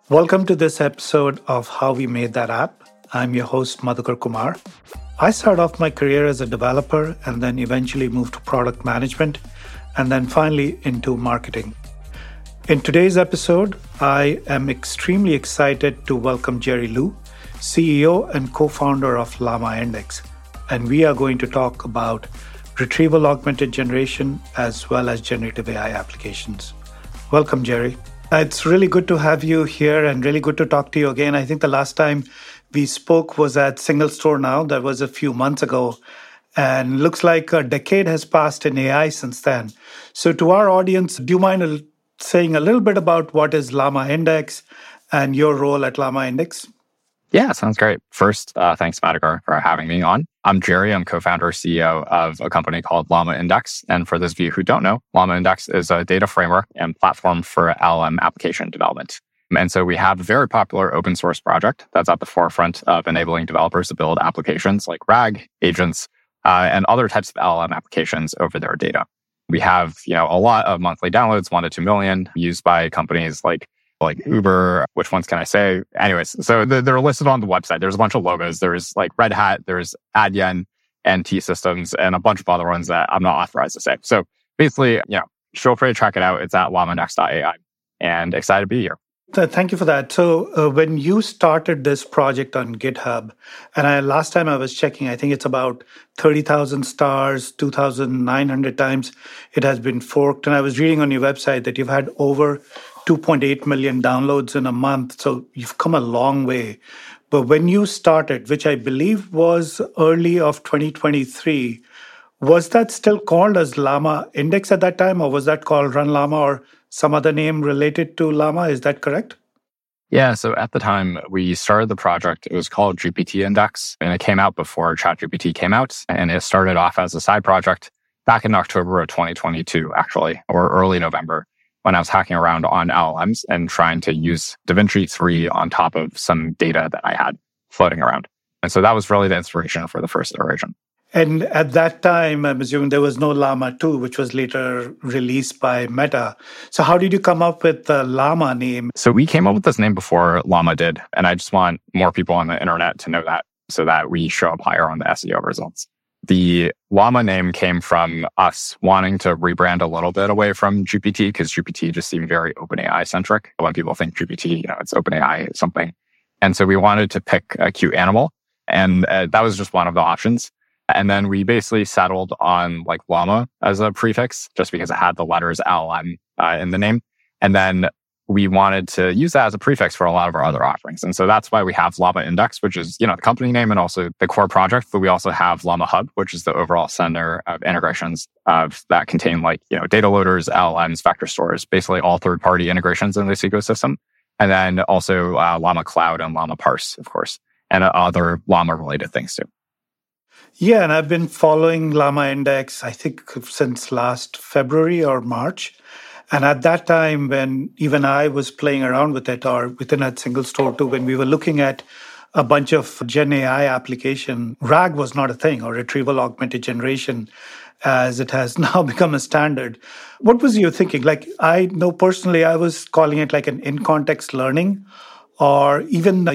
Welcome to this episode of How We Made That App. I'm your host, Madhukar Kumar. I started off my career as a developer and then eventually moved to product management and then finally into marketing. In today's episode, I am extremely excited to welcome Jerry Liu, CEO and co-founder of Llama Index. And we are going to talk about retrieval augmented generation as well as generative AI applications. Welcome, Jerry. It's really good to have you here and really good to talk to you again. I think the last time we spoke was at Single Store Now. That was a few months ago. And looks like a decade has passed in AI since then. So to our audience, do you mind saying a little bit about what is Llama Index and your role at Llama Index? Yeah, sounds great. First, thanks, Madhukar, for having me on. I'm Jerry. I'm co-founder, CEO of a company called Llama Index. And for those of you who don't know, Llama Index is a data framework and platform for LLM application development. And so we have a very popular open source project that's at the forefront of enabling developers to build applications like RAG, agents, and other types of LLM applications over their data. We have, a lot of monthly downloads, 1 to 2 million, used by companies like Uber. Which ones can I say? Anyways, so they're listed on the website. There's a bunch of logos. There's like Red Hat, there's Adyen and T-Systems, and a bunch of other ones that I'm not authorized to say. So basically, feel free to check it out. It's at llamaindex.ai, and excited to be here. Thank you for that. So when you started this project on GitHub, and last time I was checking, I think it's about 30,000 stars, 2,900 times it has been forked. And I was reading on your website that you've had over 2.8 million downloads in a month. So you've come a long way. But when you started, which I believe was early of 2023, was that still called as Llama Index at that time, or was that called Run Llama or some other name related to Llama? Is that correct? Yeah, so at the time we started the project, it was called GPT Index, and it came out before ChatGPT came out. And it started off as a side project back in October of 2022, actually, or early November, when I was hacking around on LLMs and trying to use DaVinci 3 on top of some data that I had floating around. And so that was really the inspiration for the first iteration. And at that time, I'm assuming there was no Llama 2, which was later released by Meta. So how did you come up with the Llama name? So we came up with this name before Llama did. And I just want more people on the internet to know that so that we show up higher on the SEO results. The Llama name came from us wanting to rebrand a little bit away from GPT because GPT just seemed very OpenAI centric. When people think GPT, it's OpenAI something. And so we wanted to pick a cute animal. And that was just one of the options. And then we basically settled on Llama as a prefix just because it had the letters LLM in the name. And then we wanted to use that as a prefix for a lot of our other offerings. And so that's why we have Llama Index, which is, the company name and also the core project. But we also have Llama Hub, which is the overall center of integrations that contain data loaders, LLMs, vector stores, basically all third-party integrations in this ecosystem. And then also Llama Cloud and Llama Parse, of course, and other Llama-related things too. Yeah, and I've been following Llama Index, I think, since last February or March. And at that time, when even I was playing around with it, or within that Single Store too, when we were looking at a bunch of Gen AI application, RAG was not a thing, or retrieval augmented generation, as it has now become a standard. What was your thinking? I know personally, I was calling it like an in-context learning, or even,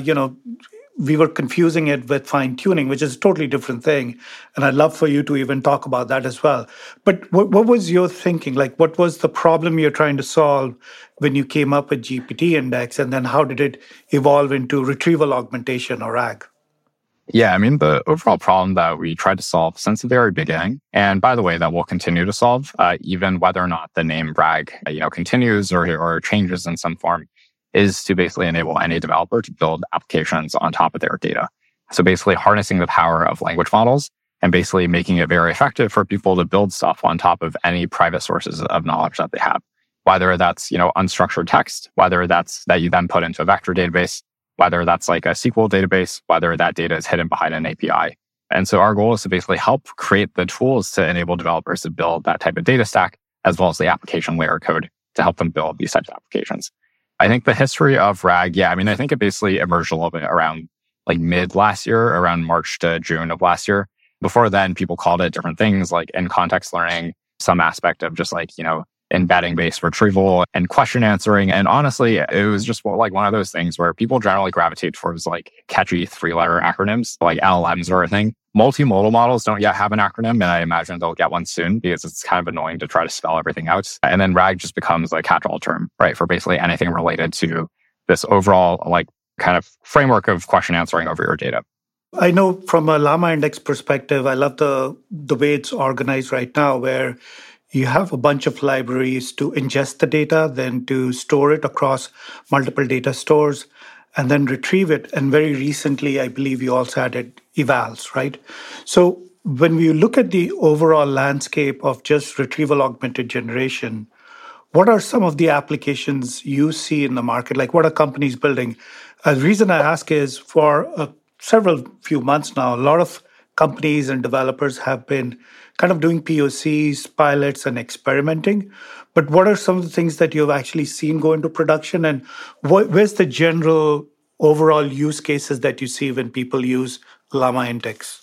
we were confusing it with fine tuning, which is a totally different thing. And I'd love for you to even talk about that as well. But what was your thinking? What was the problem you're trying to solve when you came up with GPT Index? And then how did it evolve into retrieval augmentation or RAG? Yeah, the overall problem that we tried to solve since the very beginning, and by the way, that we'll continue to solve, even whether or not the name RAG, continues or changes in some form, is to basically enable any developer to build applications on top of their data. So basically harnessing the power of language models and basically making it very effective for people to build stuff on top of any private sources of knowledge that they have. Whether that's, unstructured text, whether that's that you then put into a vector database, whether that's like a SQL database, whether that data is hidden behind an API. And so our goal is to basically help create the tools to enable developers to build that type of data stack, as well as the application layer code to help them build these types of applications. I think the history of RAG, I think it basically emerged a little bit around mid last year, around March to June of last year. Before then, people called it different things like in-context learning, some aspect of just embedding-based retrieval and question answering. And honestly, it was just like one of those things where people generally gravitate towards like catchy 3-letter acronyms, like LLMs or a thing. Multimodal models don't yet have an acronym, and I imagine they'll get one soon because it's kind of annoying to try to spell everything out. And then RAG just becomes a catch-all term, right, for basically anything related to this overall like kind of framework of question answering over your data. I know from a Llama Index perspective, I love the way it's organized right now, where you have a bunch of libraries to ingest the data, then to store it across multiple data stores, and then retrieve it. And very recently, I believe you also added evals, right? So when we look at the overall landscape of just retrieval augmented generation, what are some of the applications you see in the market? Like, what are companies building? The reason I ask is for several few months now, a lot of companies and developers have been kind of doing POCs, pilots, and experimenting. But what are some of the things that you've actually seen go into production? And where's the general overall use cases that you see when people use Llama Index?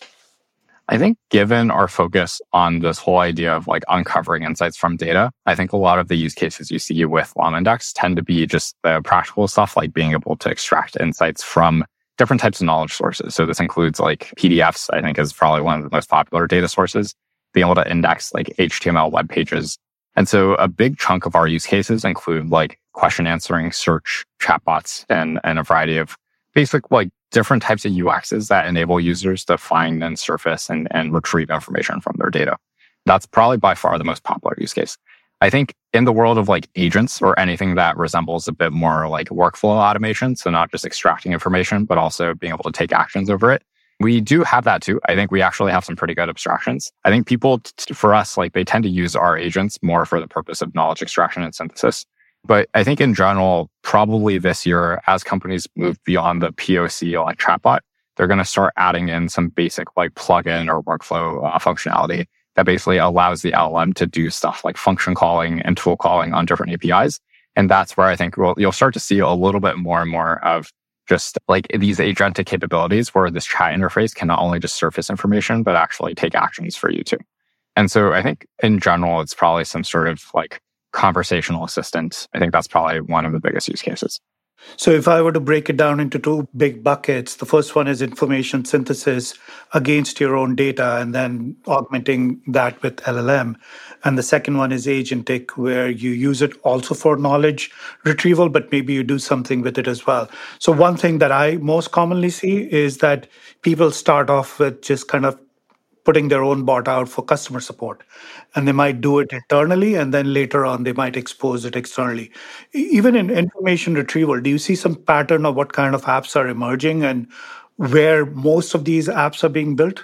I think given our focus on this whole idea of like uncovering insights from data, I think a lot of the use cases you see with Llama Index tend to be just the practical stuff, like being able to extract insights from different types of knowledge sources. So this includes like PDFs, I think is probably one of the most popular data sources, being able to index like HTML web pages. And so a big chunk of our use cases include like question answering, search, chatbots, and a variety of basic like different types of UXs that enable users to find and surface and retrieve information from their data. That's probably by far the most popular use case. I think in the world of like agents or anything that resembles a bit more like workflow automation, so not just extracting information, but also being able to take actions over it, we do have that too. I think we actually have some pretty good abstractions. I think people, for us, like they tend to use our agents more for the purpose of knowledge extraction and synthesis. But I think in general, probably this year, as companies move beyond the POC like chatbot, they're going to start adding in some basic like plugin or workflow functionality that basically allows the LLM to do stuff like function calling and tool calling on different APIs. And that's where I think you'll start to see a little bit more and more of just like these agentic capabilities where this chat interface can not only just surface information, but actually take actions for you too. And so I think in general, it's probably some sort of like conversational assistant. I think that's probably one of the biggest use cases. So if I were to break it down into two big buckets, the first one is information synthesis against your own data and then augmenting that with LLM. And the second one is agentic, where you use it also for knowledge retrieval, but maybe you do something with it as well. So one thing that I most commonly see is that people start off with just kind of putting their own bot out for customer support. And they might do it internally, and then later on, they might expose it externally. Even in information retrieval, do you see some pattern of what kind of apps are emerging and where most of these apps are being built?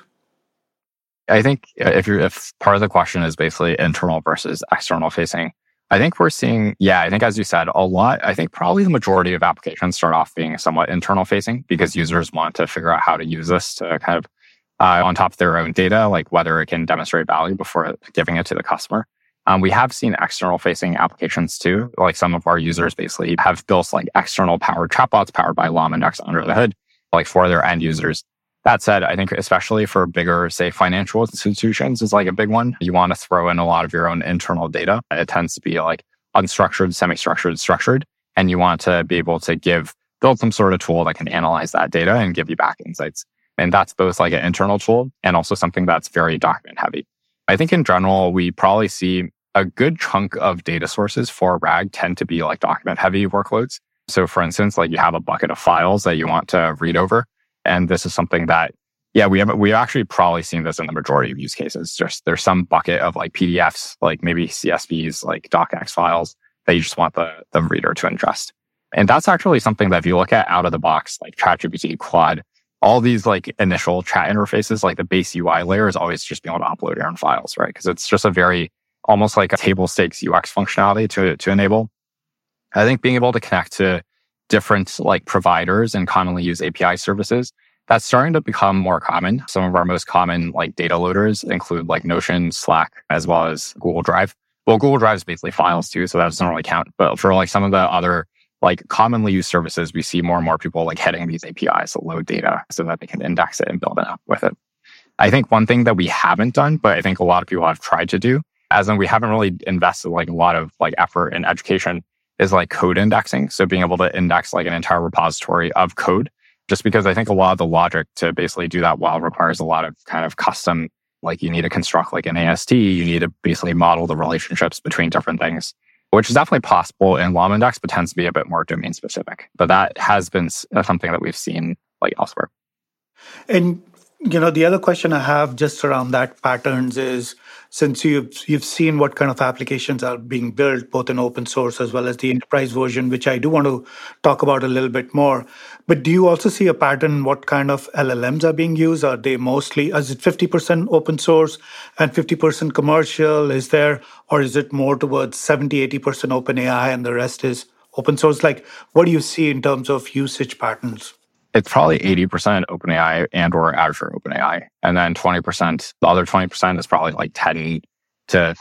I think if part of the question is basically internal versus external facing, I think we're seeing, I think as you said, a lot, I think probably the majority of applications start off being somewhat internal facing because users want to figure out how to use this to kind of on top of their own data, like whether it can demonstrate value before giving it to the customer. We have seen external facing applications too. Like some of our users basically have built like external powered chatbots powered by Llama Index under the hood, like for their end users. That said, I think especially for bigger, say, financial institutions is like a big one. You want to throw in a lot of your own internal data. It tends to be like unstructured, semi-structured, structured. And you want to be able to build some sort of tool that can analyze that data and give you back insights. And that's both like an internal tool and also something that's very document heavy. I think in general, we probably see a good chunk of data sources for RAG tend to be like document heavy workloads. So for instance, like you have a bucket of files that you want to read over. And this is something that, we've actually probably seen this in the majority of use cases. Just there's some bucket of like PDFs, like maybe CSVs, like docx files that you just want the reader to ingest. And that's actually something that if you look at out of the box, like ChatGPT, Claude, all these like initial chat interfaces, like the base UI layer is always just being able to upload your own files, right? Because it's just a very, almost like a table stakes UX functionality to enable. I think being able to connect to different like providers and commonly used API services, that's starting to become more common. Some of our most common like data loaders include like Notion, Slack, as well as Google Drive. Well, Google Drive is basically files too, so that doesn't really count. But for like some of the other like commonly used services, we see more and more people like heading these APIs to load data so that they can index it and build it up with it. I think one thing that we haven't done, but I think a lot of people have tried to do, as in we haven't really invested like a lot of like effort in education, is like code indexing. So being able to index like an entire repository of code, just because I think a lot of the logic to basically do that well requires a lot of kind of custom, like you need to construct like an AST, you need to basically model the relationships between different things, which is definitely possible in LlamaIndex, but tends to be a bit more domain specific. But that has been something that we've seen like elsewhere. And the other question I have just around that patterns is, since you've seen what kind of applications are being built both in open source as well as the enterprise version, which I do want to talk about a little bit more. But do you also see a pattern what kind of LLMs are being used? Are they mostly, is it 50% open source and 50% commercial? Or is it more towards 70-80% open AI and the rest is open source? Like, what do you see in terms of usage patterns? It's probably 80% OpenAI and or Azure OpenAI. And then 20%, the other 20% is probably like 10 to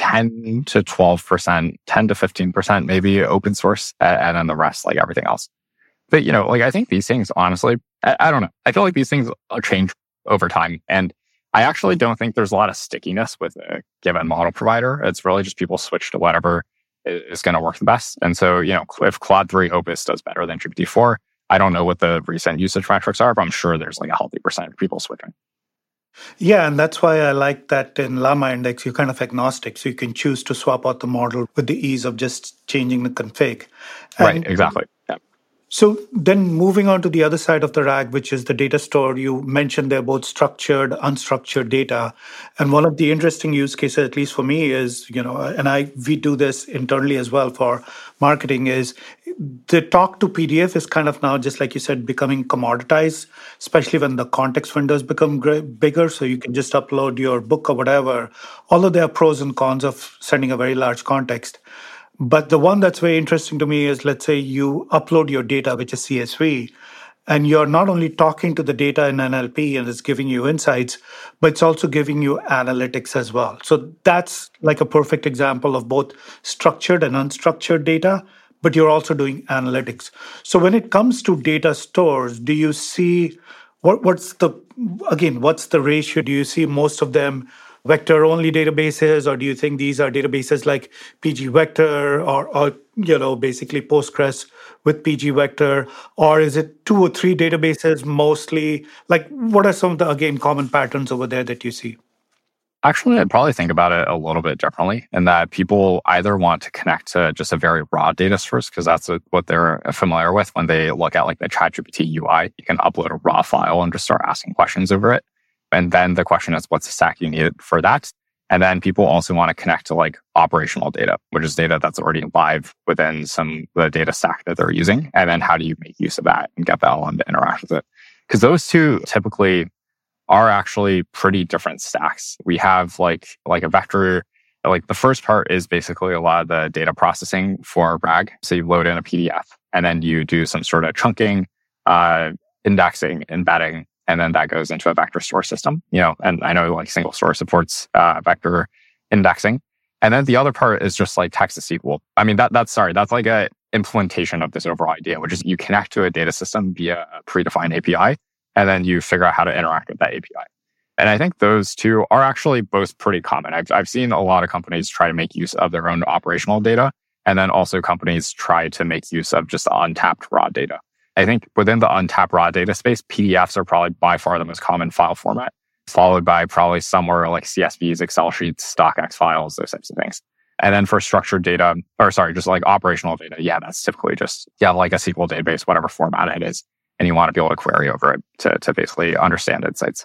12%, 10 to 15% maybe open source. And then the rest, like everything else. But, like I think these things, honestly, I don't know. I feel like these things change over time. And I actually don't think there's a lot of stickiness with a given model provider. It's really just people switch to whatever is going to work the best. And so, if Claude 3 Opus does better than GPT-4, I don't know what the recent usage metrics are, but I'm sure there's like a healthy percentage of people switching. Yeah, and that's why I like that in LlamaIndex, you're kind of agnostic. So you can choose to swap out the model with the ease of just changing the config. Right, exactly. Yeah. So then moving on to the other side of the RAG, which is the data store, you mentioned they're both structured, unstructured data. And one of the interesting use cases, at least for me, is, we do this internally as well for marketing, is the talk to PDF is kind of now, just like you said, becoming commoditized, especially when the context windows become bigger. So you can just upload your book or whatever, although there are pros and cons of sending a very large context. But the one that's very interesting to me is, let's say you upload your data, which is CSV, and you're not only talking to the data in NLP and it's giving you insights, but it's also giving you analytics as well. So that's like a perfect example of both structured and unstructured data, but you're also doing analytics. So when it comes to data stores, do you see what's the ratio? Do you see most of them vector-only databases, or do you think these are databases like pgvector or basically Postgres with pgvector, or is it 2 or 3 databases mostly? Like, what are some of the, again, common patterns over there that you see? Actually, I'd probably think about it a little bit differently in that people either want to connect to just a very raw data source, because that's what they're familiar with when they look at like the ChatGPT UI. You can upload a raw file and just start asking questions over it. And then the question is, what's the stack you need for that? And then people also want to connect to like operational data, which is data that's already live within the data stack that they're using. And then how do you make use of that and get the LLM to interact with it? Because those two typically are actually pretty different stacks. We have like a vector. Like the first part is basically a lot of the data processing for RAG. So you load in a PDF and then you do some sort of chunking, indexing, embedding, and then that goes into a vector store system, and I know like single store supports vector indexing. And then the other part is just like text to SQL. I mean, that's like a implementation of this overall idea, which is you connect to a data system via a predefined API, and then you figure out how to interact with that API. And I think those two are actually both pretty common. I've seen a lot of companies try to make use of their own operational data, and then also companies try to make use of just untapped raw data. I think within the untapped raw data space, PDFs are probably by far the most common file format, followed by probably somewhere like CSVs, Excel sheets, DocX files, those types of things. And then for structured data, just like operational data, that's typically just, like a SQL database, whatever format it is. And you want to be able to query over it to basically understand insights.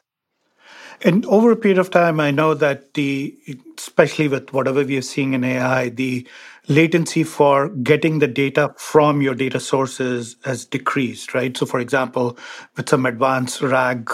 And over a period of time, I know that especially with whatever we are seeing in AI, the latency for getting the data from your data sources has decreased, right? So for example, with some advanced RAG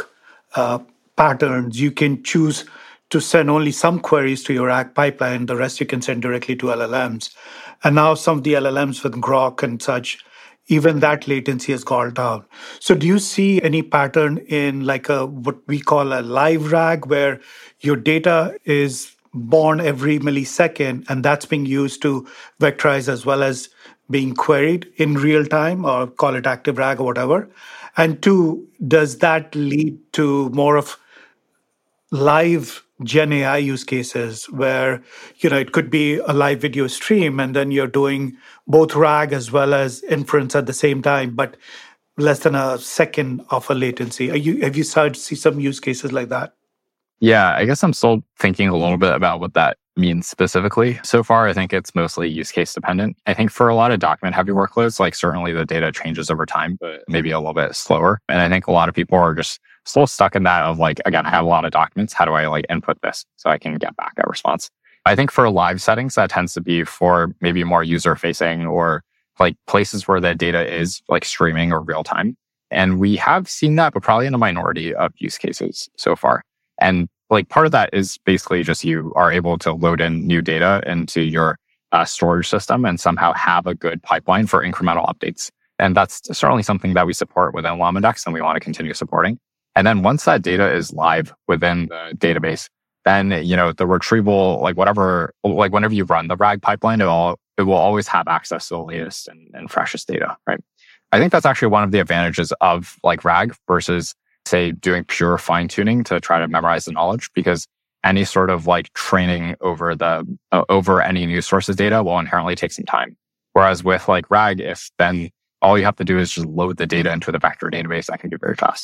patterns, you can choose to send only some queries to your RAG pipeline. The rest you can send directly to LLMs. And now some of the LLMs with Grok and such, even that latency has gone down. So do you see any pattern in like what we call a live RAG, where your data is born every millisecond and that's being used to vectorize as well as being queried in real time, or call it active RAG or whatever? And 2, does that lead to more of live Gen AI use cases where, it could be a live video stream and then you're doing both RAG as well as inference at the same time, but less than a second of a latency. Have you started to see some use cases like that? Yeah, I guess I'm still thinking a little bit about what that means specifically. So far, I think it's mostly use case dependent. I think for a lot of document heavy workloads, like certainly the data changes over time, but maybe a little bit slower. And I think a lot of people are just still stuck in that of like, again, I have a lot of documents. How do I like input this so I can get back a response? I think for live settings, that tends to be for maybe more user facing or like places where the data is like streaming or real time. And we have seen that, but probably in a minority of use cases so far. And like part of that is basically just you are able to load in new data into your storage system and somehow have a good pipeline for incremental updates. And that's certainly something that we support within LlamaDex and we want to continue supporting. And then once that data is live within the database, then, the retrieval, like whatever, like whenever you run the RAG pipeline, it will always have access to the latest and freshest data, right? I think that's actually one of the advantages of like RAG versus say doing pure fine tuning to try to memorize the knowledge, because any sort of like training over over any news sources data will inherently take some time. Whereas with like RAG, if then all you have to do is just load the data into the vector database, that can be very fast.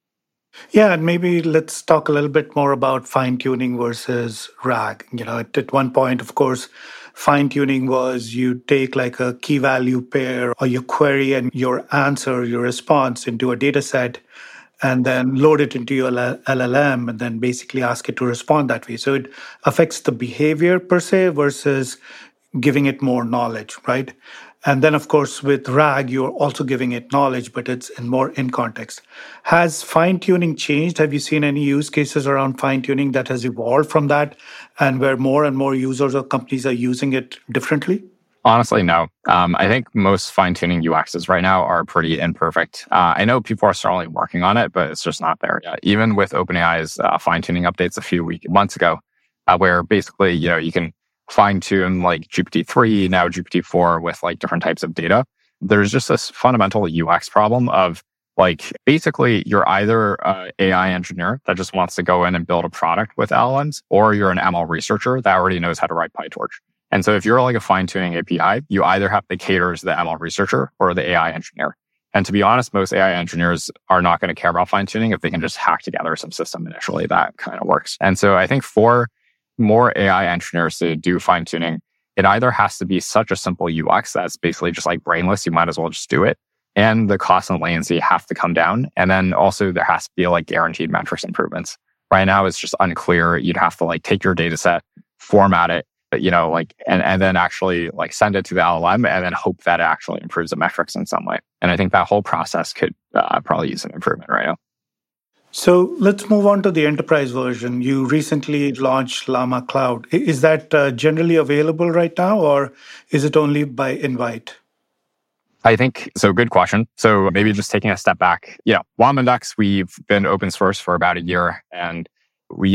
Yeah, and maybe let's talk a little bit more about fine tuning versus RAG. At one point, of course, fine tuning was you take like a key value pair or your query and your answer, your response into a data set, and then load it into your LLM and then basically ask it to respond that way. So it affects the behavior per se versus giving it more knowledge, right? And then, of course, with RAG, you're also giving it knowledge, but it's more in context. Has fine-tuning changed? Have you seen any use cases around fine-tuning that has evolved from that and where more and more users or companies are using it differently? Honestly, no. I think most fine-tuning UXs right now are pretty imperfect. I know people are certainly working on it, but it's just not there yet. Even with OpenAI's fine-tuning updates a few months ago, where basically, you can fine-tune like GPT-3, now GPT-4 with like different types of data. There's just this fundamental UX problem of like, basically, you're either an AI engineer that just wants to go in and build a product with LLMs, or you're an ML researcher that already knows how to write PyTorch. And so if you're like a fine-tuning API, you either have to cater to the ML researcher or the AI engineer. And to be honest, most AI engineers are not going to care about fine-tuning if they can just hack together some system initially that kind of works. And so I think for more AI engineers to do fine-tuning, it either has to be such a simple UX that's basically just like brainless, you might as well just do it. And the cost and latency have to come down. And then also there has to be like guaranteed metrics improvements. Right now, it's just unclear. You'd have to like take your data set, format it, and then actually like send it to the LLM and then hope that it actually improves the metrics in some way. And I think that whole process could probably use an improvement right now. So let's move on to the enterprise version. You recently launched Llama Cloud. Is that generally available right now, or is it only by invite? I think, so good question. So maybe just taking a step back, LlamaDex, we've been open source for about a year, and we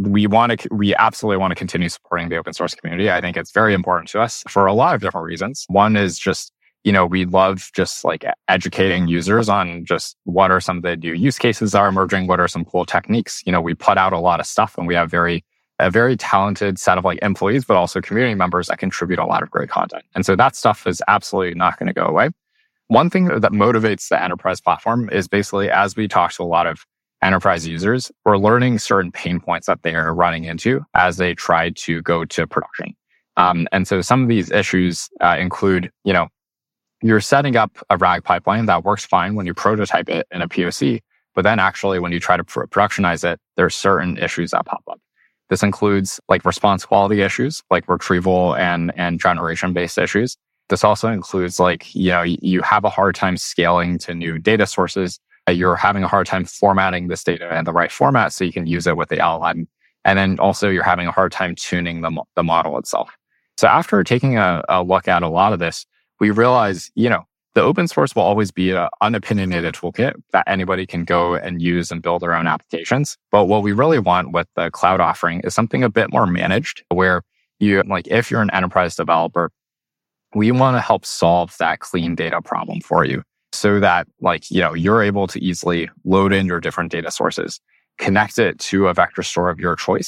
absolutely want to continue supporting the open source community. I think it's very important to us for a lot of different reasons. One is just, we love just like educating users on just what are some of the new use cases that are emerging, what are some cool techniques. We put out a lot of stuff and we have a very talented set of like employees, but also community members that contribute a lot of great content. And so that stuff is absolutely not going to go away. One thing that motivates the enterprise platform is basically as we talk to a lot of enterprise users, we're learning certain pain points that they are running into as they try to go to production. And so some of these issues include, you're setting up a RAG pipeline that works fine when you prototype it in a POC, but then actually when you try to productionize it, there's certain issues that pop up. This includes like response quality issues, like retrieval and generation-based issues. This also includes like, you have a hard time scaling to new data sources. You're having a hard time formatting this data in the right format so you can use it with the LLM. And then also you're having a hard time tuning the model itself. So after taking a look at a lot of this, we realize, the open source will always be an unopinionated toolkit that anybody can go and use and build their own applications. But what we really want with the cloud offering is something a bit more managed, where if you're an enterprise developer, we want to help solve that clean data problem for you so that you're able to easily load in your different data sources, connect it to a vector store of your choice,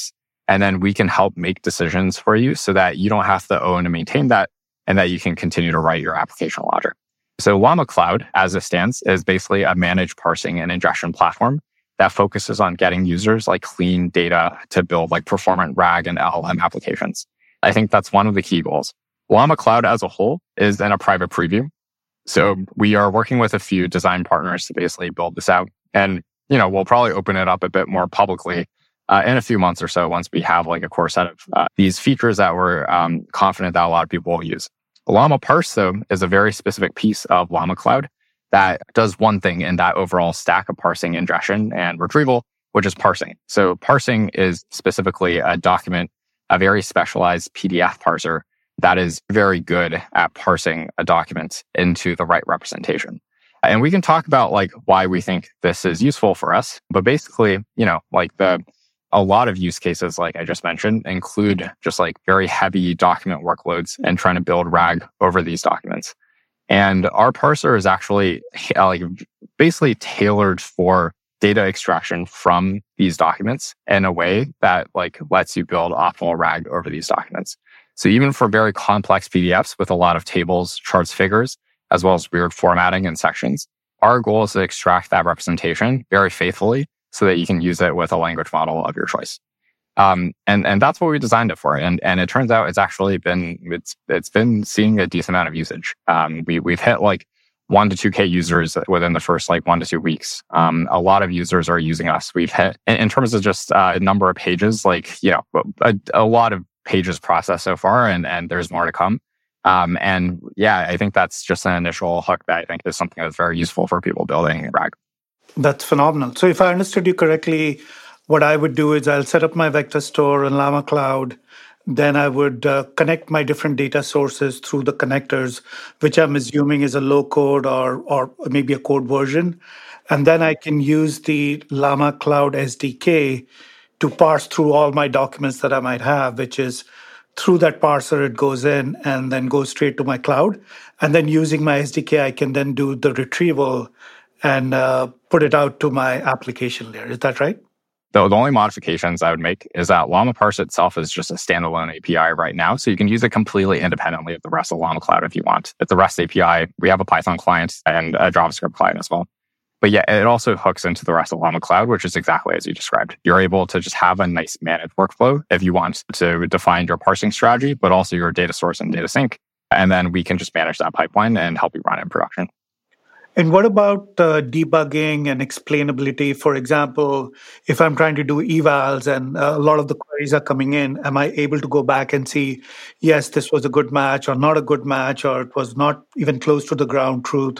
And then we can help make decisions for you so that you don't have to own and maintain that and that you can continue to write your application logic. So Llama Cloud, as it stands, is basically a managed parsing and ingestion platform that focuses on getting users like clean data to build like performant RAG and LLM applications. I think that's one of the key goals. Llama Cloud as a whole is in a private preview. So we are working with a few design partners to basically build this out. And, we'll probably open it up a bit more publicly in a few months or so once we have like a core set of these features that we're confident that a lot of people will use. Llama Parse, though, is a very specific piece of Llama Cloud that does one thing in that overall stack of parsing, ingestion, and retrieval, which is parsing. So parsing is specifically a very specialized PDF parser that is very good at parsing a document into the right representation. And we can talk about like why we think this is useful for us. But basically, a lot of use cases, like I just mentioned, include just like very heavy document workloads and trying to build RAG over these documents. And our parser is actually basically tailored for data extraction from these documents in a way that like lets you build optimal RAG over these documents. So even for very complex PDFs with a lot of tables, charts, figures, as well as weird formatting and sections, our goal is to extract that representation very faithfully so that you can use it with a language model of your choice. And that's what we designed it for. And it turns out it's been seeing a decent amount of usage. We've hit like 1 to 2K users within the first like 1 to 2 weeks. A lot of users are using us. We've hit, in terms of just a number of pages, a lot of pages processed so far, and there's more to come. I think that's just an initial hook that I think is something that's very useful for people building RAG. That's phenomenal. So if I understood you correctly, what I would do is I'll set up my vector store in Llama Cloud. Then I would connect my different data sources through the connectors, which I'm assuming is a low code or maybe a code version. And then I can use the Llama Cloud SDK to parse through all my documents that I might have, which is through that parser, it goes in and then goes straight to my cloud. And then using my SDK, I can then do the retrieval and put it out to my application layer. Is that right? The only modifications I would make is that Llama Parse itself is just a standalone API right now. So you can use it completely independently of the rest of Llama Cloud if you want. It's the REST API. We have a Python client and a JavaScript client as well. But yeah, it also hooks into the rest of Llama Cloud, which is exactly as you described. You're able to just have a nice managed workflow if you want to define your parsing strategy, but also your data source and data sync. And then we can just manage that pipeline and help you run it in production. And what about debugging and explainability? For example, if I'm trying to do evals and a lot of the queries are coming in, am I able to go back and see, yes, this was a good match or not a good match, or it was not even close to the ground truth?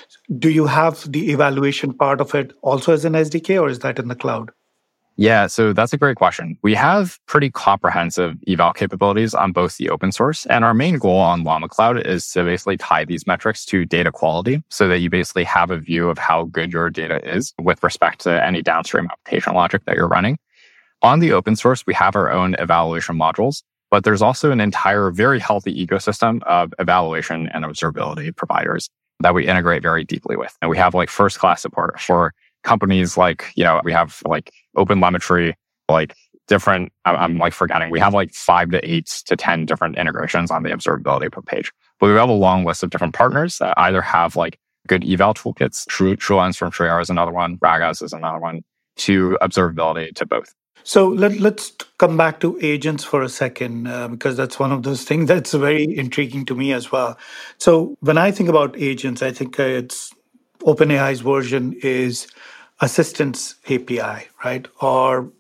Do you have the evaluation part of it also as an SDK, or is that in the cloud? Yeah, so that's a great question. We have pretty comprehensive eval capabilities on both the open source, and our main goal on Llama Cloud is to basically tie these metrics to data quality so that you basically have a view of how good your data is with respect to any downstream application logic that you're running. On the open source, we have our own evaluation modules, but there's also an entire very healthy ecosystem of evaluation and observability providers that we integrate very deeply with. And we have like first-class support for companies like, we have like OpenTelemetry, like different, I'm like forgetting, we have like 5 to 8 to 10 different integrations on the observability page. But we have a long list of different partners that either have like good eval toolkits, TrueLens from Trier is another one, Ragas is another one, to observability to both. So let's come back to agents for a second, because that's one of those things that's very intriguing to me as well. So when I think about agents, I think it's OpenAI's version is Assistance API, right? Or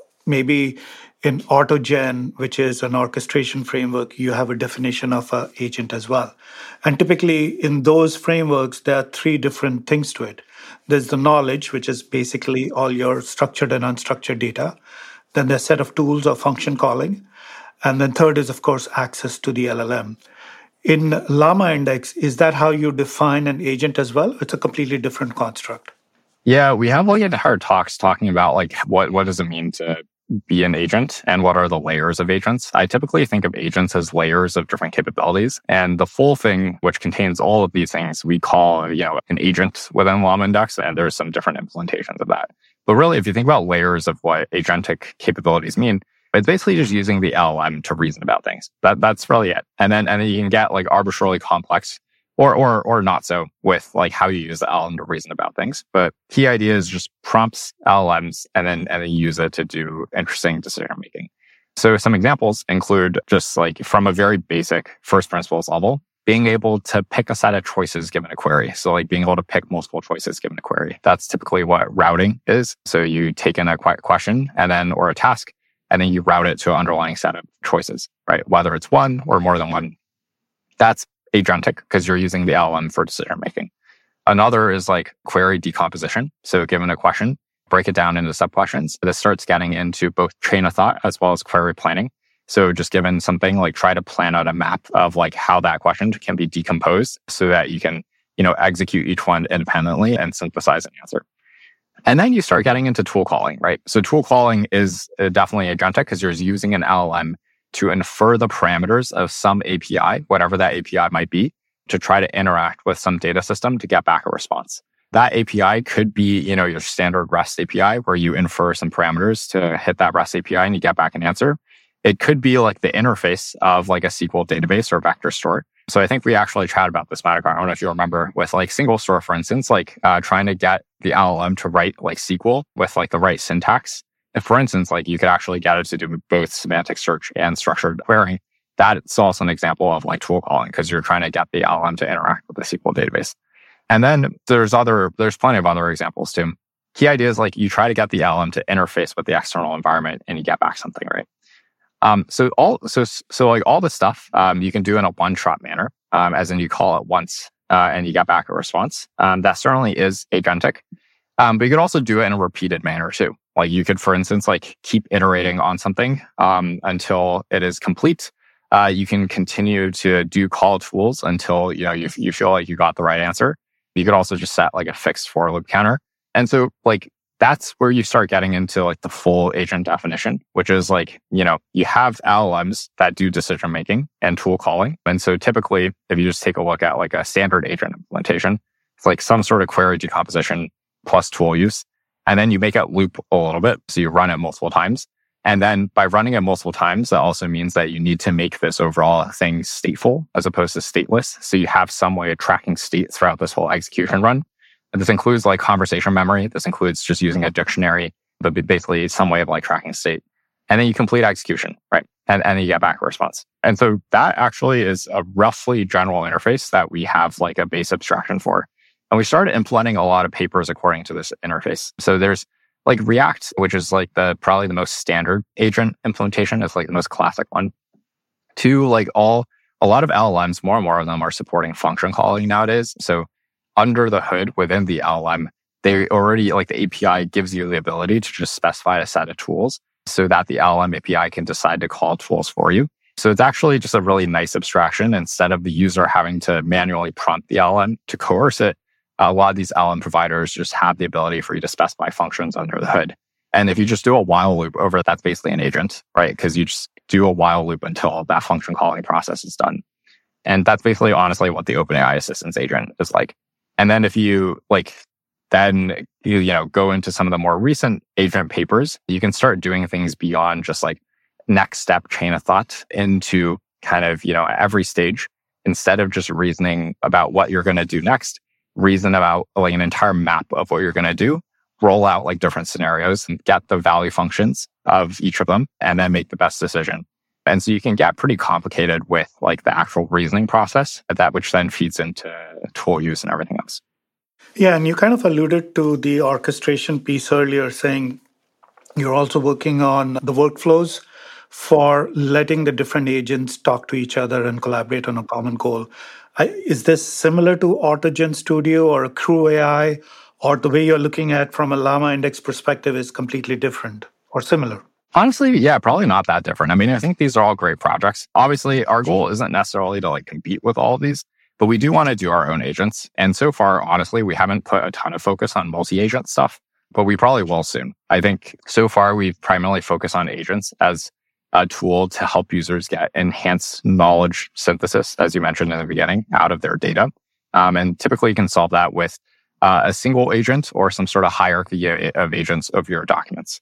maybe in AutoGen, which is an orchestration framework, you have a definition of an agent as well. And typically in those frameworks, there are 3 different things to it. There's the knowledge, which is basically all your structured and unstructured data. Then there's a set of tools or function calling. And then third is, of course, access to the LLM. In Llama Index, is that how you define an agent as well? It's a completely different construct. Yeah, we have like entire talks talking about like what does it mean to be an agent and what are the layers of agents. I typically think of agents as layers of different capabilities. And the full thing, which contains all of these things, we call an agent within Llama Index, and there's some different implementations of that. But really, if you think about layers of what agentic capabilities mean, It's basically just using the LLM to reason about things. That's really it. And then you can get like arbitrarily complex or not so with like how you use the LLM to reason about things. But key idea is just prompts LLMs and then use it to do interesting decision making. So some examples include just like from a very basic first principles level, being able to pick a set of choices given a query. So like being able to pick multiple choices given a query. That's typically what routing is. So you take in a question and then, or a task, and then you route it to an underlying set of choices, right? Whether it's one or more than one. That's agentic because you're using the LLM for decision making. Another is like query decomposition. So given a question, break it down into sub-questions. This starts getting into both chain of thought as well as query planning. So just given something, like try to plan out a map of like how that question can be decomposed so that you can, execute each one independently and synthesize an answer. And then you start getting into tool calling, right? So tool calling is definitely agentic because you're using an LLM to infer the parameters of some API, whatever that API might be, to try to interact with some data system to get back a response. That API could be, your standard REST API where you infer some parameters to hit that REST API and you get back an answer. It could be like the interface of like a SQL database or vector store. So I think we actually chatted about this, Madhukar. I don't know if you remember with like single store, for instance, like trying to get the LLM to write like SQL with like the right syntax. If, for instance, like you could actually get it to do both semantic search and structured querying, that's also an example of like tool calling because you're trying to get the LLM to interact with the SQL database. And then there's plenty of other examples too. Key idea is like you try to get the LLM to interface with the external environment and you get back something, right? So all this stuff, you can do in a one-shot manner, as in you call it once, and you get back a response. That certainly is agentic. But you could also do it in a repeated manner too. Like you could, for instance, like keep iterating on something, until it is complete. You can continue to do call tools until, you feel like you got the right answer. You could also just set like a fixed for loop counter. And so like, that's where you start getting into like the full agent definition, which is like, you have LLMs that do decision making and tool calling. And so typically, if you just take a look at like a standard agent implementation, it's like some sort of query decomposition plus tool use. And then you make it loop a little bit. So you run it multiple times. And then by running it multiple times, that also means that you need to make this overall thing stateful as opposed to stateless. So you have some way of tracking state throughout this whole execution run. And this includes like conversation memory. This includes just using a dictionary, but basically some way of like tracking state. And then you complete execution, right? And then you get back a response. And so that actually is a roughly general interface that we have like a base abstraction for. And we started implementing a lot of papers according to this interface. So there's like React, which is like probably the most standard agent implementation. It's like the most classic one. To like a lot of LLMs, more and more of them are supporting function calling nowadays. So under the hood within the LLM, they already like the API gives you the ability to just specify a set of tools so that the LLM API can decide to call tools for you. So it's actually just a really nice abstraction. Instead of the user having to manually prompt the LLM to coerce it, a lot of these LLM providers just have the ability for you to specify functions under the hood. And if you just do a while loop over it, that's basically an agent, right? Because you just do a while loop until that function calling process is done. And that's basically honestly what the OpenAI Assistance agent is like. And then if you then you go into some of the more recent agent papers, you can start doing things beyond just like next step chain of thought into kind of, every stage. Instead of just reasoning about what you're going to do next, reason about like an entire map of what you're going to do, roll out like different scenarios and get the value functions of each of them and then make the best decision. And so you can get pretty complicated with like the actual reasoning process, that which then feeds into tool use and everything else. Yeah, and you kind of alluded to the orchestration piece earlier, saying you're also working on the workflows for letting the different agents talk to each other and collaborate on a common goal. Is this similar to Autogen Studio or Crew AI, or the way you're looking at from a Llama Index perspective is completely different or similar? Honestly, yeah, probably not that different. I mean, I think these are all great projects. Obviously, our goal isn't necessarily to like compete with all of these, but we do want to do our own agents. And so far, honestly, we haven't put a ton of focus on multi-agent stuff, but we probably will soon. I think so far we've primarily focused on agents as a tool to help users get enhanced knowledge synthesis, as you mentioned in the beginning, out of their data. And typically you can solve that with a single agent or some sort of hierarchy of agents of your documents.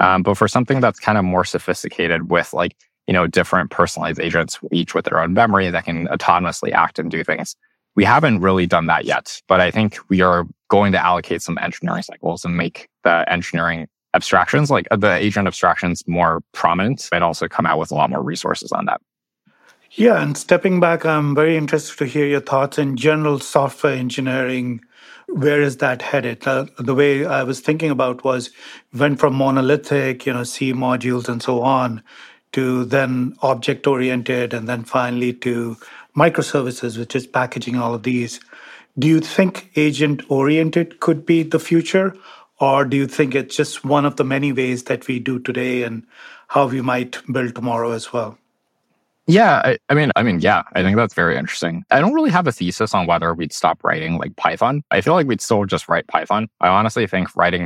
But for something that's kind of more sophisticated with like, different personalized agents, each with their own memory that can autonomously act and do things, we haven't really done that yet. But I think we are going to allocate some engineering cycles and make the engineering abstractions, like the agent abstractions, more prominent and also come out with a lot more resources on that. Yeah, and stepping back, I'm very interested to hear your thoughts in general software engineering. Where is that headed? The way I was thinking about was went from monolithic, C modules and so on, to then object-oriented, and then finally to microservices, which is packaging all of these. Do you think agent-oriented could be the future? Or do you think it's just one of the many ways that we do today and how we might build tomorrow as well? Yeah, yeah, I think that's very interesting. I don't really have a thesis on whether we'd stop writing like Python. I feel like we'd still just write Python. I honestly think writing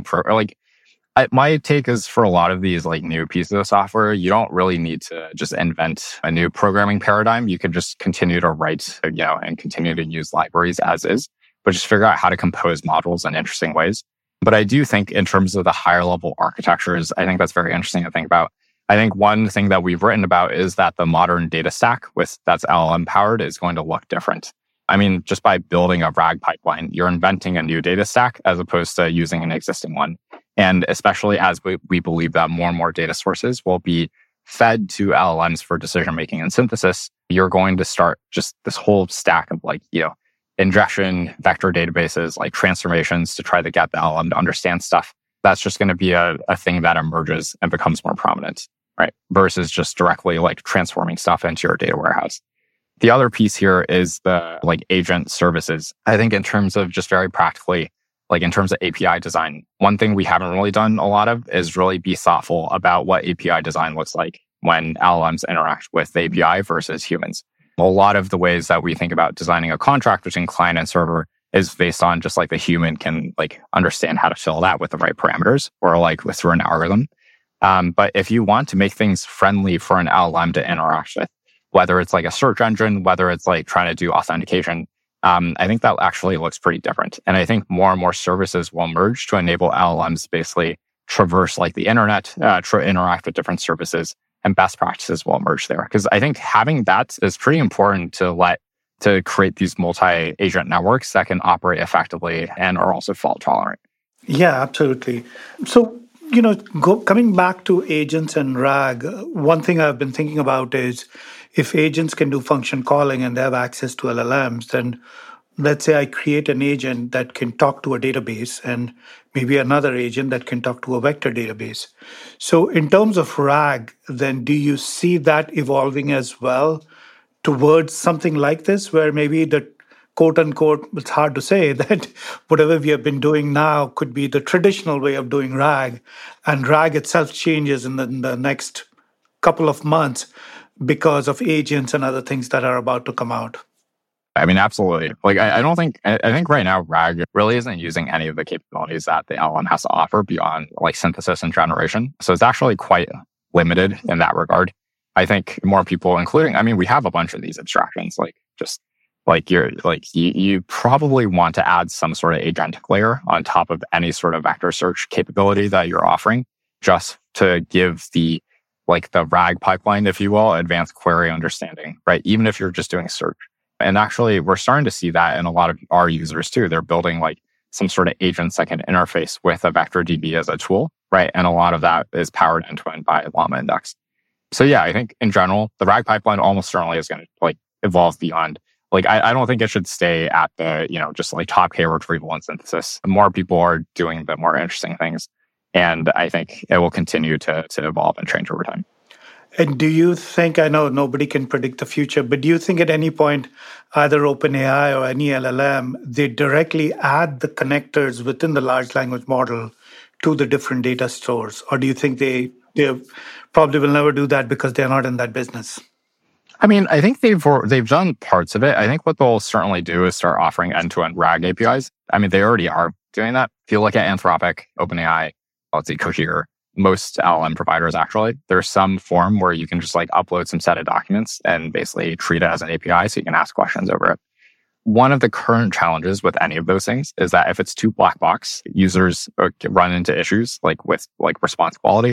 my take is for a lot of these like new pieces of software, you don't really need to just invent a new programming paradigm. You can just continue to write, and continue to use libraries as is, but just figure out how to compose modules in interesting ways. But I do think in terms of the higher level architectures, I think that's very interesting to think about. I think one thing that we've written about is that the modern data stack that's LLM powered is going to look different. I mean, just by building a RAG pipeline, you're inventing a new data stack as opposed to using an existing one. And especially as we believe that more and more data sources will be fed to LLMs for decision-making and synthesis, you're going to start just this whole stack of ingestion, vector databases, like transformations to try to get the LLM to understand stuff. That's just going to be a thing that emerges and becomes more prominent, right? Versus just directly transforming stuff into your data warehouse. The other piece here is the agent services. I think in terms of just very practically, in terms of API design, one thing we haven't really done a lot of is really be thoughtful about what API design looks like when LLMs interact with the API versus humans. A lot of the ways that we think about designing a contract between client and server is based on just the human can understand how to fill that with the right parameters or through an algorithm. But if you want to make things friendly for an LLM to interact with, whether it's a search engine, whether it's trying to do authentication, I think that actually looks pretty different. And I think more and more services will emerge to enable LLMs to basically traverse the internet, to interact with different services, and best practices will emerge there. Because I think having that is pretty important to create these multi-agent networks that can operate effectively and are also fault tolerant. Yeah, absolutely. So, coming back to agents and RAG, one thing I've been thinking about is if agents can do function calling and they have access to LLMs, then let's say I create an agent that can talk to a database and maybe another agent that can talk to a vector database. So in terms of RAG, then do you see that evolving as well towards something like this, where maybe the quote unquote, it's hard to say that whatever we have been doing now could be the traditional way of doing RAG, and RAG itself changes in the next couple of months because of agents and other things that are about to come out? I mean, absolutely. I think right now RAG really isn't using any of the capabilities that the LLM has to offer beyond synthesis and generation. So it's actually quite limited in that regard. I think more people, we have a bunch of these abstractions, you probably want to add some sort of agentic layer on top of any sort of vector search capability that you're offering, just to give the RAG pipeline, if you will, advanced query understanding, right? Even if you're just doing search. And actually, we're starting to see that in a lot of our users too. They're building some sort of agents that can interface with a vector DB as a tool, right? And a lot of that is powered end-to-end by Llama Index. So yeah, I think in general, the RAG pipeline almost certainly is going to evolve beyond. I don't think it should stay at the, just top K retrieval and synthesis. More people are doing the more interesting things. And I think it will continue to evolve and change over time. And do you think, I know nobody can predict the future, but do you think at any point, either OpenAI or any LLM, they directly add the connectors within the large language model to the different data stores? Or do you think they probably will never do that because they're not in that business? I mean, I think they've done parts of it. I think what they'll certainly do is start offering end-to-end RAG APIs. I mean, they already are doing that. If you look at Anthropic, OpenAI, let's see, Cohere, most LLM providers actually, there's some form where you can just upload some set of documents and basically treat it as an API so you can ask questions over it. One of the current challenges with any of those things is that if it's too black box, users run into issues with response quality.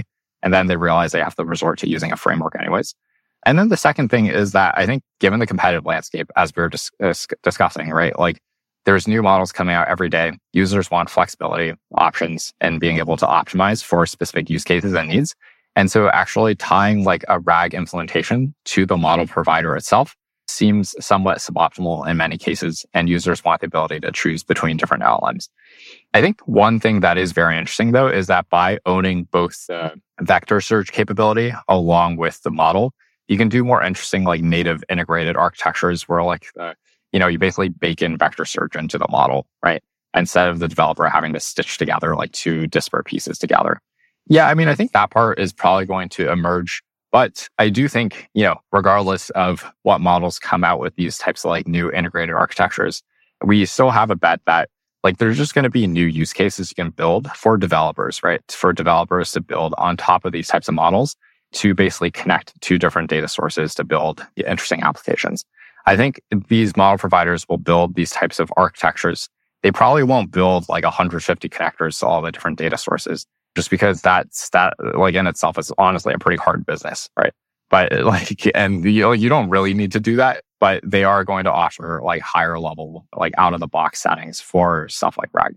And then they realize they have to resort to using a framework anyways. And then the second thing is that I think given the competitive landscape, as we were discussing, right? Like there's new models coming out every day. Users want flexibility, options, and being able to optimize for specific use cases and needs. And so actually tying like a RAG implementation to the model provider itself seems somewhat suboptimal in many cases, and users want the ability to choose between different LLMs. I think one thing that is very interesting, though, is that by owning both the vector search capability along with the model, you can do more interesting like native integrated architectures where like, you basically bake in vector search into the model, right? Instead of the developer having to stitch together like two disparate pieces together. Yeah, I mean, I think that part is probably going to emerge. But I do think, regardless of what models come out with these types of like new integrated architectures, we still have a bet that like there's just going to be new use cases you can build for developers, right? For developers to build on top of these types of models to basically connect to different data sources to build interesting applications. I think these model providers will build these types of architectures. They probably won't build like 150 connectors to all the different data sources, just because that like in itself is honestly a pretty hard business, right? But like, and you don't really need to do that, but they are going to offer like higher level, like out of the box settings for stuff like RAG.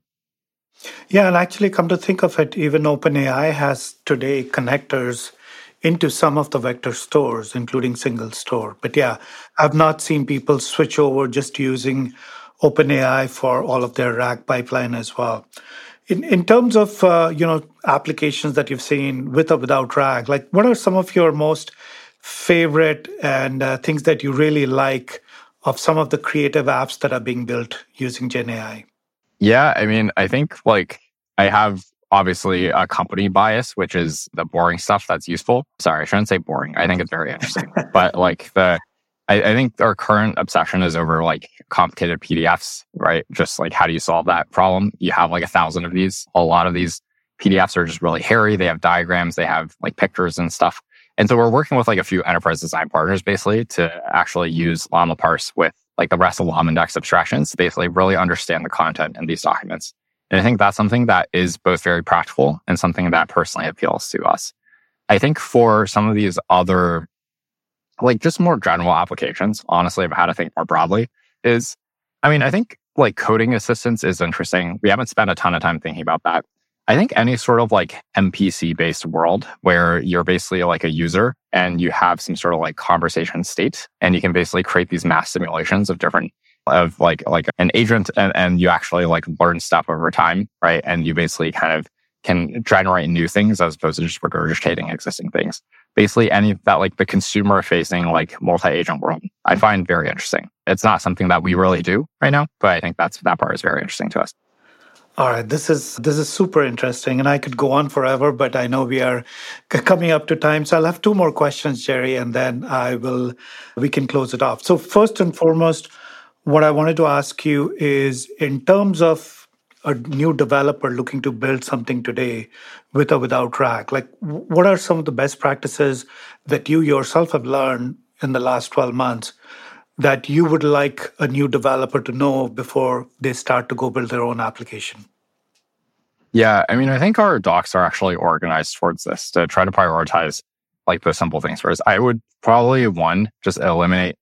Yeah, and actually come to think of it, even OpenAI has today connectors into some of the vector stores, including single store. But yeah, I've not seen people switch over just using OpenAI for all of their RAG pipeline as well. In terms of applications that you've seen with or without RAG, like what are some of your most favorite and things that you really like of some of the creative apps that are being built using GenAI? Yeah, I mean, I think like I have obviously a company bias, which is the boring stuff that's useful. Sorry, I shouldn't say boring. I think it's very interesting. But like I think our current obsession is over like complicated PDFs, right? Just like how do you solve that problem? You have like 1,000 of these. A lot of these PDFs are just really hairy. They have diagrams, they have like pictures and stuff. And so we're working with like a few enterprise design partners basically to actually use Llama Parse with like the rest of LlamaIndex abstractions to basically really understand the content in these documents. And I think that's something that is both very practical and something that personally appeals to us. I think for some of these other like just more general applications, honestly, I've had to think more broadly I think like coding assistance is interesting. We haven't spent a ton of time thinking about that. I think any sort of like MPC based world where you're basically like a user and you have some sort of like conversation state and you can basically create these mass simulations of like an agent and you actually like learn stuff over time, right? And you basically kind of can generate new things as opposed to just regurgitating existing things. Basically any of that like the consumer facing like multi-agent world, I find very interesting. It's not something that we really do right now, but I think that part is very interesting to us. All right, this is super interesting, and I could go on forever, but I know we are coming up to time. So I'll have two more questions, Jerry, and then we can close it off. So first and foremost, what I wanted to ask you is in terms of a new developer looking to build something today with or without RAG, like what are some of the best practices that you yourself have learned in the last 12 months that you would like a new developer to know before they start to go build their own application? Yeah, I mean, I think our docs are actually organized towards this to try to prioritize like the simple things first. I would probably just eliminate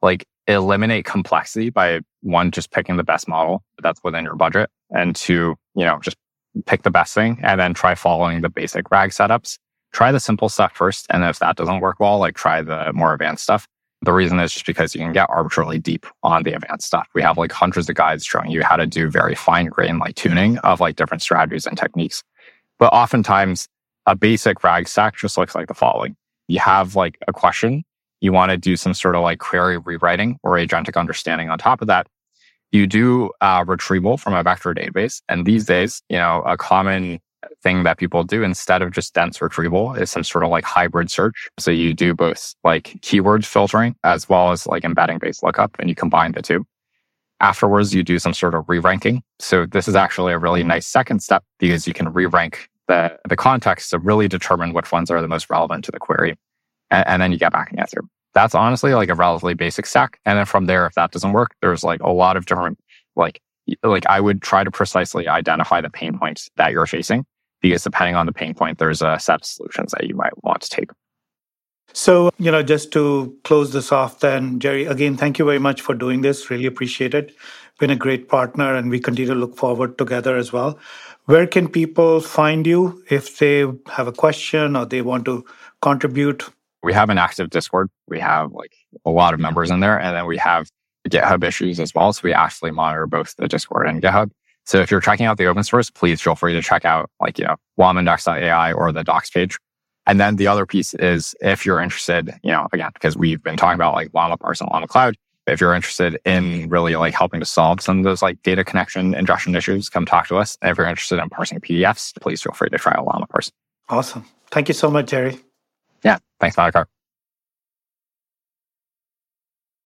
complexity by just picking the best model that's within your budget, and two, just pick the best thing and then try following the basic RAG setups. Try the simple stuff first, and if that doesn't work well, like try the more advanced stuff. The reason is just because you can get arbitrarily deep on the advanced stuff. We have like hundreds of guides showing you how to do very fine-grained like tuning of like different strategies and techniques. But oftentimes a basic RAG stack just looks like the following. You have like a question. You want to do some sort of like query rewriting or agentic understanding on top of that. You do retrieval from a vector database. And these days, a common thing that people do instead of just dense retrieval is some sort of like hybrid search. So you do both like keyword filtering as well as like embedding based lookup, and you combine the two. Afterwards, you do some sort of re-ranking. So this is actually a really nice second step because you can re-rank the context to really determine which ones are the most relevant to the query. And then you get back an answer. That's honestly like a relatively basic stack. And then from there, if that doesn't work, there's like a lot of different, like I would try to precisely identify the pain points that you're facing because depending on the pain point, there's a set of solutions that you might want to take. So, just to close this off then, Jerry, again, thank you very much for doing this. Really appreciate it. Been a great partner, and we continue to look forward together as well. Where can people find you if they have a question or they want to contribute? We have an active Discord. We have a lot of members in there, and then we have GitHub issues as well. So we actually monitor both the Discord and GitHub. So if you're checking out the open source, please feel free to check out llamaindex.ai or the docs page. And then the other piece is if you're interested, again, because we've been talking about Llama Parse and Llama Cloud, if you're interested in really helping to solve some of those data connection ingestion issues, come talk to us. And if you're interested in parsing PDFs, please feel free to try out Llama Parse. Awesome. Thank you so much, Jerry. Yeah. Thanks, Madhukar.